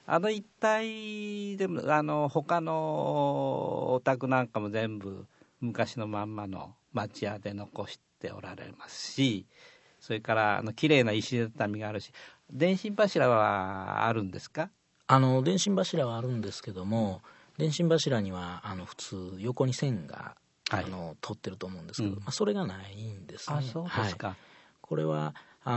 一帯でも他のお宅なんかも全部昔のまんまの町屋で残しておられますし、それから綺麗な石畳があるし、電信柱はあるんですか？ 電信柱はあるんですけども、電信柱には普通横に線が、通ってると思うんですけど、それがないんですね。 そうですか。 これは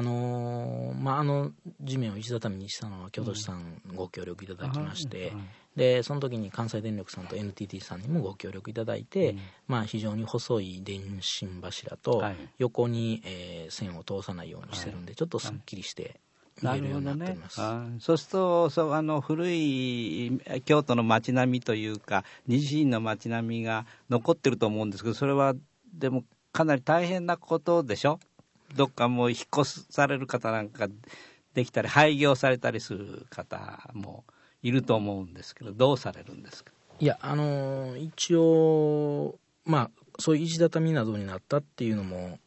地面を石畳にしたのは京都市さんご協力いただきまして、でその時に関西電力さんと NTT さんにもご協力いただいて、非常に細い電信柱と横に、線を通さないようにしてるんで、ちょっとすっきりして見えるようになっております。 そうすると古い京都の街並みというか西陣の街並みが残ってると思うんですけど、それはでもかなり大変なことでしょ？どっかもう引っ越される方なんかできたり廃業されたりする方もいると思うんですけど、どうされるんですか？ いや一応そういう石畳などになったっていうのも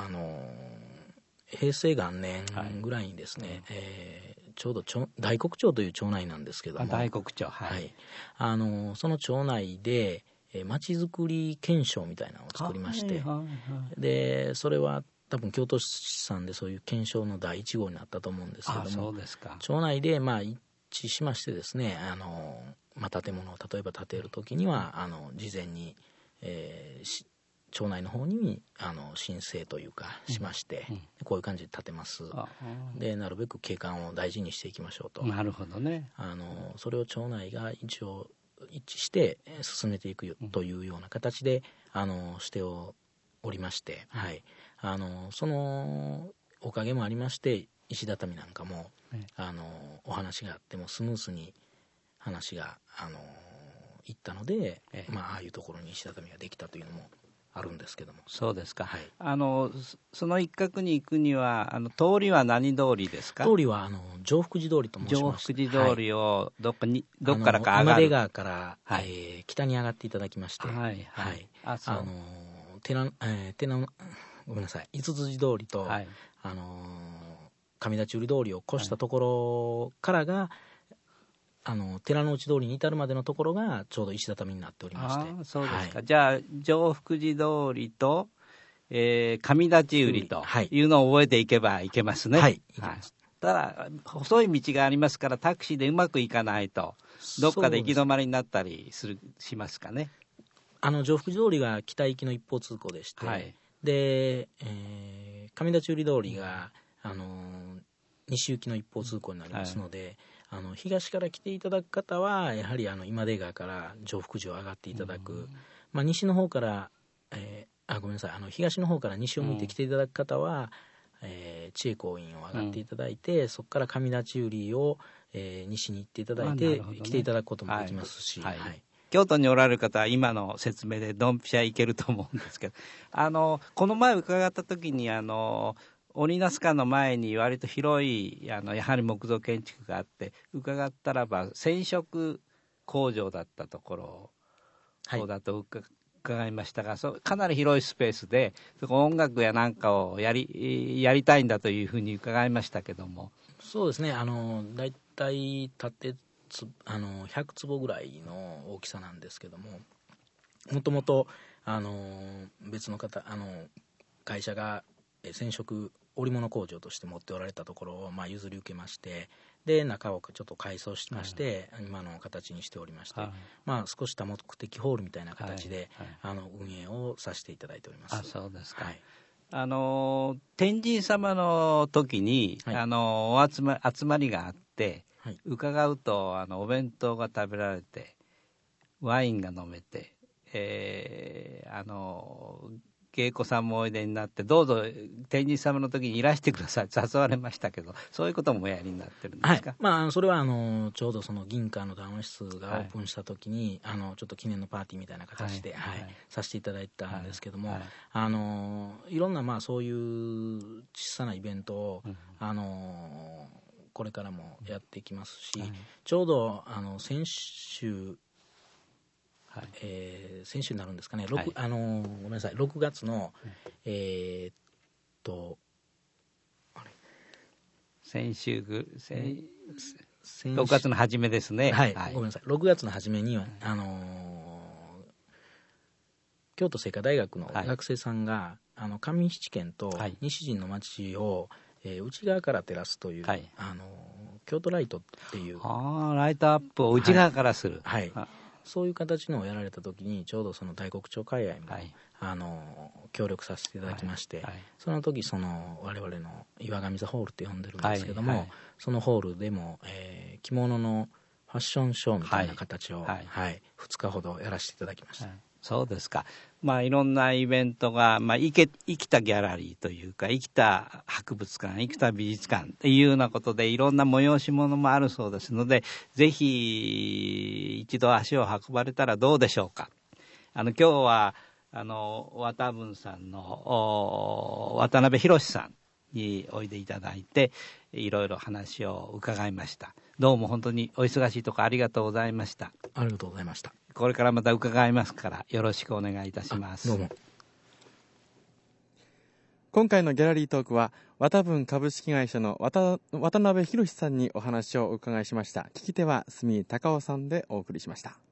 平成元年ぐらいにですね、ちょうど大黒町という町内なんですけども、 大黒町、 その町内でまちづくり検証みたいなのを作りまして、でそれは多分京都市さんでそういう検証の第1号になったと思うんですけども、 そうですか。 町内で一致しましてですね、建物を例えば建てる時には事前に、町内の方に申請というかしまして、こういう感じで建てます。でなるべく景観を大事にしていきましょうと。 なるほどね。 それを町内が一応一致して進めていくというような形でしておりまして、そのおかげもありまして石畳なんかも、お話があってもスムースに話がいったので、ああいうところに石畳ができたというのもあるんですけども。 そうですか。その一角に行くには通りは何通りですか？ 通りは常福寺通りと申しまして、 常福寺通りをどっからか上がる、 今出川から、北に上がっていただきまして、ごめんなさい、五辻通りと、上立売通りを越したところからが、寺の内通りに至るまでのところがちょうど石畳になっておりまして。 そうですか。じゃあ常福寺通りと、上立売というのを覚えていけばいけますね。ただ細い道がありますからタクシーでうまくいかないとどっかで行き止まりになったりしますかね。 常福寺通りが北行きの一方通行でして、で、上立売通りが西行きの一方通行になりますので、東から来ていただく方はやはり今出川から常福寺を上がっていただく、西の方から、ごめんなさい、東の方から西を向いて来ていただく方は、知恵公院を上がっていただいて、そこから上立売を、西に行っていただいて、来ていただくこともできますし、 京都におられる方は今の説明でドンピシャいけると思うんですけど、この前伺った時に織ナス館の前に割と広いやはり木造建築があって、伺ったらば染色工場だったところ、そうだと伺いましたが、かなり広いスペースでそこ音楽やなんかをやりたいんだというふうに伺いましたけども。 そうですね、だいたい100坪ぐらいの大きさなんですけども、もともと別の方会社が染色織物工場として持っておられたところを譲り受けまして、で中をちょっと改装しまして、今の形にしておりまして、少し多目的ホールみたいな形で、運営をさせていただいております。 そうですか。天神様の時に、集まりがあって、伺うとお弁当が食べられてワインが飲めて、芸妓さんもおいでになってどうぞ天神様の時にいらしてくださいって誘われましたけど、そういうこともおやりになってるんですか？ それはちょうどその銀貨の談話室がオープンした時に、ちょっと記念のパーティーみたいな形で、させていただいたんですけども、いろんなそういう小さなイベントを、これからもやっていきますし、ちょうど先週になるんですかね、ごめんなさい、6月の、 先週 6月の初めですね。 はい、ごめんなさい。6月の初めには、京都精華大学の学生さんが、上七軒と西陣の町を、内側から照らすという、京都ライトっていうライトアップを内側からする、 はいそういう形のをやられた時にちょうどその大黒町会愛も、協力させていただきまして、その時その我々の岩上座ホールって呼んでるんですけども、そのホールでも、着物のファッションショーみたいな形を、2日ほどやらせていただきました。 そうですか。いろんなイベントが、生きたギャラリーというか、生きた博物館、生きた美術館というようなことでいろんな催し物もあるそうですので、ぜひ一度足を運ばれたらどうでしょうか。今日は渡文さんの渡辺博さんにおいでいただいて、いろいろ話を伺いました。どうも本当にお忙しいところありがとうございました。 ありがとうございました。 これからまた伺いますからよろしくお願いいたします。 どうも。 今回のギャラリートークは渡文株式会社の渡辺博さんにお話をお伺いしました。聞き手は住井隆夫さんでお送りしました。